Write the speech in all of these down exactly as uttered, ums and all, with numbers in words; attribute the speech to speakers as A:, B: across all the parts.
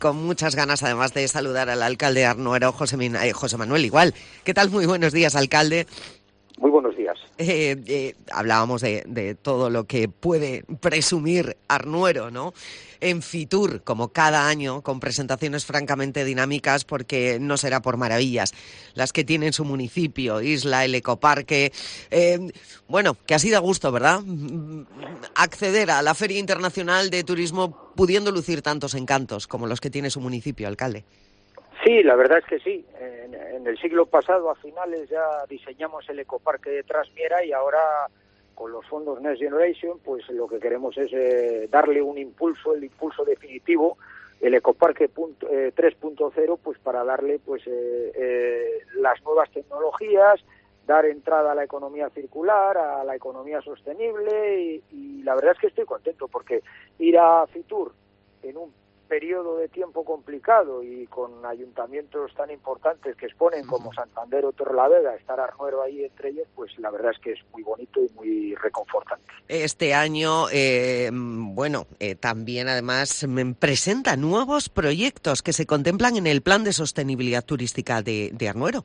A: con muchas ganas además de saludar al alcalde Arnuero, José, Min- eh, José Manuel Igual. ¿Qué tal? Muy buenos días, alcalde.
B: Muy buenos días.
A: Eh, eh, hablábamos de, de todo lo que puede presumir Arnuero, ¿no? En Fitur, como cada año, con presentaciones francamente dinámicas, porque no será por maravillas. Las que tiene en su municipio, Isla, el ecoparque. Eh, bueno, que así da gusto, ¿verdad? Acceder a la Feria Internacional de Turismo pudiendo lucir tantos encantos como los que tiene su municipio, alcalde.
B: Sí, la verdad es que sí. En, en el siglo pasado, a finales, ya diseñamos el ecoparque de Trasmiera y ahora, con los fondos Next Generation, pues lo que queremos es eh, darle un impulso, el impulso definitivo, el ecoparque punto, eh, tres punto cero, pues para darle pues eh, eh, las nuevas tecnologías, dar entrada a la economía circular, a la economía sostenible y, y la verdad es que estoy contento porque ir a Fitur en un periodo de tiempo complicado y con ayuntamientos tan importantes que exponen como Santander o Torrelavega, estar Arnuero ahí entre ellos, pues la verdad es que es muy bonito y muy reconfortante.
A: Este año, eh, bueno, eh, también además me presenta nuevos proyectos que se contemplan en el Plan de Sostenibilidad Turística de, de Arnuero.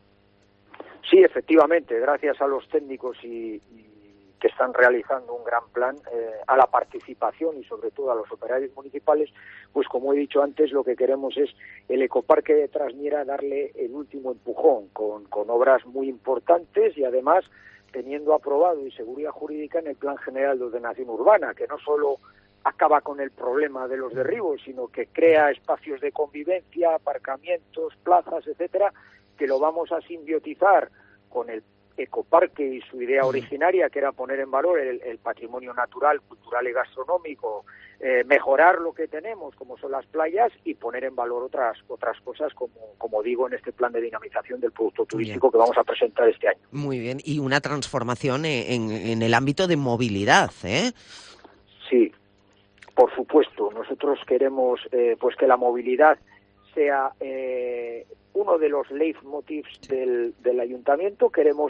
B: Sí, efectivamente, gracias a los técnicos y, y que están realizando un gran plan, eh, a la participación y sobre todo a los operarios municipales, pues como he dicho antes, lo que queremos es el ecoparque de Trasmiera darle el último empujón con, con obras muy importantes y además teniendo aprobado y seguridad jurídica en el Plan General de Ordenación Urbana, que no solo acaba con el problema de los derribos, sino que crea espacios de convivencia, aparcamientos, plazas, etcétera, que lo vamos a simbiotizar con el ecoparque y su idea originaria, que era poner en valor el, el patrimonio natural, cultural y gastronómico, eh, mejorar lo que tenemos, como son las playas, y poner en valor otras otras cosas, como, como digo, en este plan de dinamización del producto turístico que vamos a presentar este año.
A: Muy bien, y una transformación en, en el ámbito de movilidad, ¿eh?
B: Sí, por supuesto. Nosotros queremos eh, pues que la movilidad sea eh, uno de los leitmotivs del, del ayuntamiento. Queremos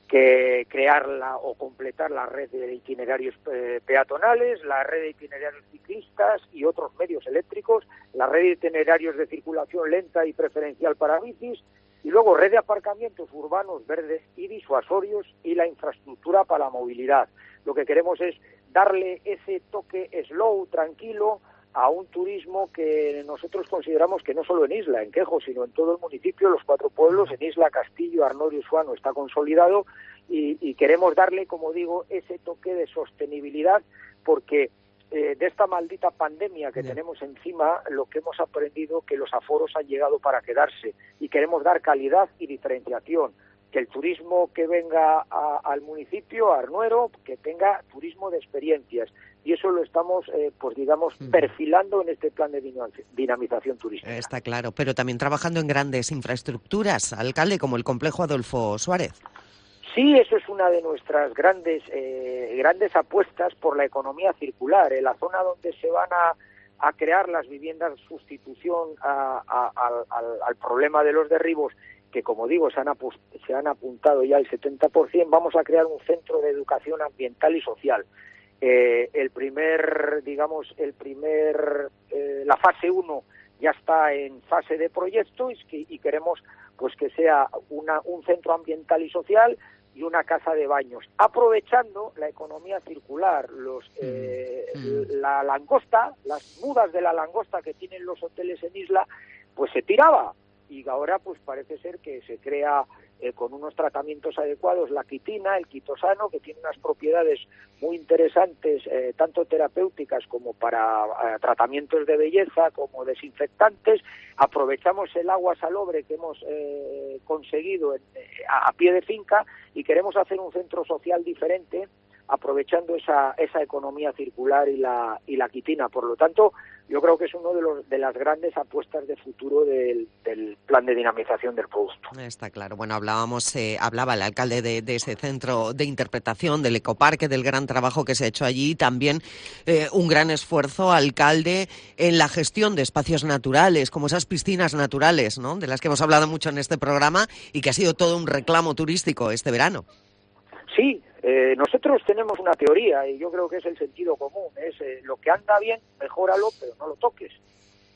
B: que crearla o completar la red de itinerarios eh, peatonales, la red de itinerarios ciclistas y otros medios eléctricos, la red de itinerarios de circulación lenta y preferencial para bicis, y luego red de aparcamientos urbanos verdes y disuasorios y la infraestructura para la movilidad. Lo que queremos es darle ese toque slow, tranquilo, a un turismo que nosotros consideramos que no solo en Isla, en Quejo, sino en todo el municipio, los cuatro pueblos, en Isla, Castillo, Arnorio y Suano está consolidado y, y queremos darle, como digo, ese toque de sostenibilidad porque eh, de esta maldita pandemia que yeah. tenemos encima, lo que hemos aprendido que los aforos han llegado para quedarse y queremos dar calidad y diferenciación. Que el turismo que venga a, al municipio, a Arnuero, que tenga turismo de experiencias. Y eso lo estamos, eh, pues digamos, perfilando en este plan de dinamización turística.
A: Está claro, pero también trabajando en grandes infraestructuras, alcalde, como el complejo Adolfo Suárez.
B: Sí, eso es una de nuestras grandes eh, grandes apuestas por la economía circular. En la zona donde se van a, a crear las viviendas de sustitución a, a, a, al, al problema de los derribos, que como digo se han, se han apuntado ya el setenta por ciento, vamos a crear un centro de educación ambiental y social. Eh, el primer, digamos, el primer, eh, la fase uno ya está en fase de proyecto y, y queremos pues que sea una, un centro ambiental y social y una casa de baños, aprovechando la economía circular, los eh, mm. la langosta, las mudas de la langosta que tienen los hoteles en Isla, pues se tiraba. Y ahora pues parece ser que se crea eh, con unos tratamientos adecuados la quitina, el quitosano, que tiene unas propiedades muy interesantes, eh, tanto terapéuticas como para eh, tratamientos de belleza, como desinfectantes. Aprovechamos el agua salobre que hemos eh, conseguido en, eh, a, a pie de finca y queremos hacer un centro social diferente, aprovechando esa esa economía circular y la y la quitina. Por lo tanto, yo creo que es uno de los de las grandes apuestas de futuro del, del plan de dinamización del producto.
A: Está claro. Bueno, hablábamos, eh, hablaba el alcalde de, de ese centro de interpretación del ecoparque, del gran trabajo que se ha hecho allí, también eh, un gran esfuerzo, alcalde, en la gestión de espacios naturales, como esas piscinas naturales, ¿no?, de las que hemos hablado mucho en este programa y que ha sido todo un reclamo turístico este verano.
B: Sí, eh, nosotros tenemos una teoría y yo creo que es el sentido común, es eh, lo que anda bien, mejóralo, pero no lo toques.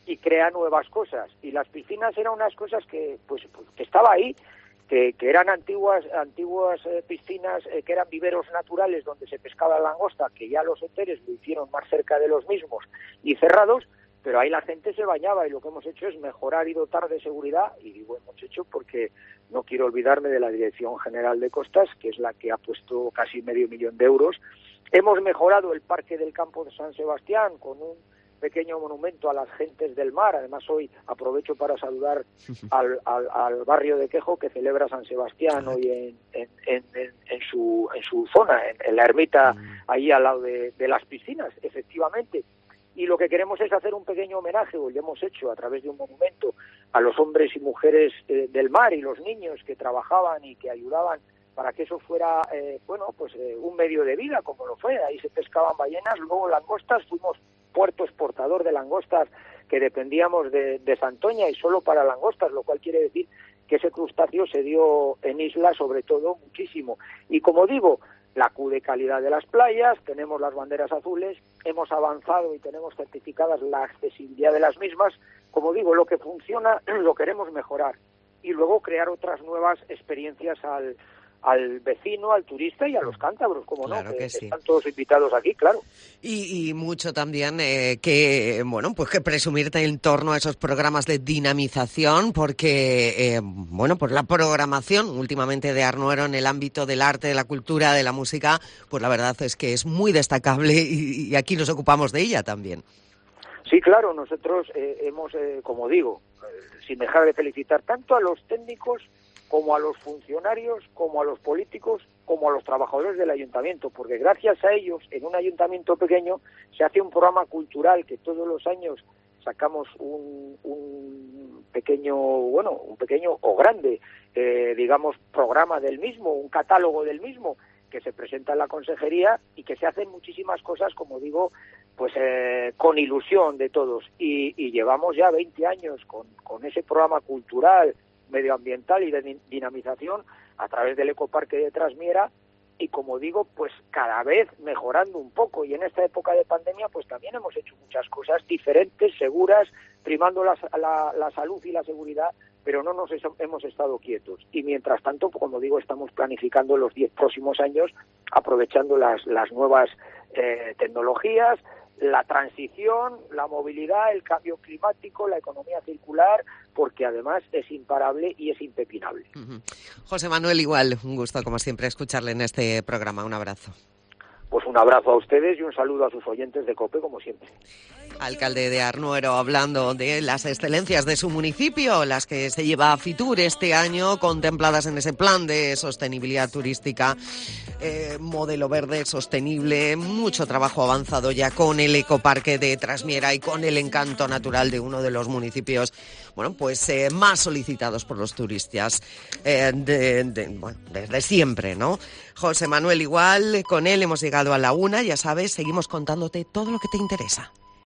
B: y crea nuevas cosas. Y las piscinas eran unas cosas que, pues, pues que estaba ahí, que, que eran antiguas antiguas eh, piscinas, eh, que eran viveros naturales donde se pescaba langosta, que ya los hoteles lo hicieron más cerca de los mismos y cerrados, pero ahí la gente se bañaba, y lo que hemos hecho es mejorar y dotar de seguridad, y digo hemos hecho porque no quiero olvidarme de la Dirección General de Costas, que es la que ha puesto casi medio millón de euros. Hemos mejorado el Parque del Campo de San Sebastián con un pequeño monumento a las gentes del mar. Además, hoy aprovecho para saludar al, al, al barrio de Quejo, que celebra San Sebastián hoy en, en, en, en, en, su, en su zona, en, en la ermita, ahí al lado de, de las piscinas, efectivamente. Y lo que queremos es hacer un pequeño homenaje, o lo hemos hecho a través de un monumento, a los hombres y mujeres eh, del mar y los niños que trabajaban y que ayudaban para que eso fuera, eh, bueno, pues eh, un medio de vida, como lo fue. Ahí se pescaban ballenas, luego langostas, fuimos puerto exportador de langostas, que dependíamos de, de Santoña y solo para langostas, lo cual quiere decir que ese crustáceo se dio en isla, sobre todo, muchísimo. Y como digo, la Q de calidad de las playas, tenemos las banderas azules, hemos avanzado y tenemos certificadas la accesibilidad de las mismas. Como digo, lo que funciona lo queremos mejorar y luego crear otras nuevas experiencias al, al vecino, al turista y a los cántabros, como
A: claro
B: no, que,
A: que sí.
B: que están todos invitados aquí, claro.
A: Y, y mucho también eh, que, bueno, pues que presumirte en torno a esos programas de dinamización, porque, eh, bueno, pues la programación últimamente de Arnuero en el ámbito del arte, de la cultura, de la música, pues la verdad es que es muy destacable y, y aquí nos ocupamos de ella también.
B: Sí, claro, nosotros eh, hemos, eh, como digo, eh, sin dejar de felicitar tanto a los técnicos como a los funcionarios, como a los políticos, como a los trabajadores del ayuntamiento, porque gracias a ellos, en un ayuntamiento pequeño, se hace un programa cultural que todos los años sacamos un, un pequeño, bueno, un pequeño o grande, eh, digamos, programa del mismo, un catálogo del mismo, que se presenta en la consejería y que se hacen muchísimas cosas, como digo, pues eh, con ilusión de todos. Y, y llevamos ya veinte años con, con ese programa cultural, medioambiental y de dinamización a través del ecoparque de Trasmiera, y como digo, pues cada vez mejorando un poco. Y en esta época de pandemia pues también hemos hecho muchas cosas diferentes, seguras, primando la, la, la salud y la seguridad, pero no nos hemos estado quietos. Y mientras tanto, como digo, estamos planificando los diez próximos años, aprovechando las, las nuevas eh, tecnologías, la transición, la movilidad, el cambio climático, la economía circular, porque además es imparable y es impepinable.
A: Uh-huh. José Manuel, igual, un gusto como siempre escucharle en este programa. Un abrazo.
B: Pues un abrazo a ustedes y un saludo a sus oyentes de COPE, como siempre.
A: Alcalde de Arnuero, hablando de las excelencias de su municipio, las que se lleva a Fitur este año, contempladas en ese plan de sostenibilidad turística, eh, modelo verde sostenible, mucho trabajo avanzado ya con el ecoparque de Trasmiera y con el encanto natural de uno de los municipios, bueno, pues eh, más solicitados por los turistas eh, de, de, bueno, desde siempre, ¿no? José Manuel, igual, con él hemos llegado a la una, ya sabes, seguimos contándote todo lo que te interesa.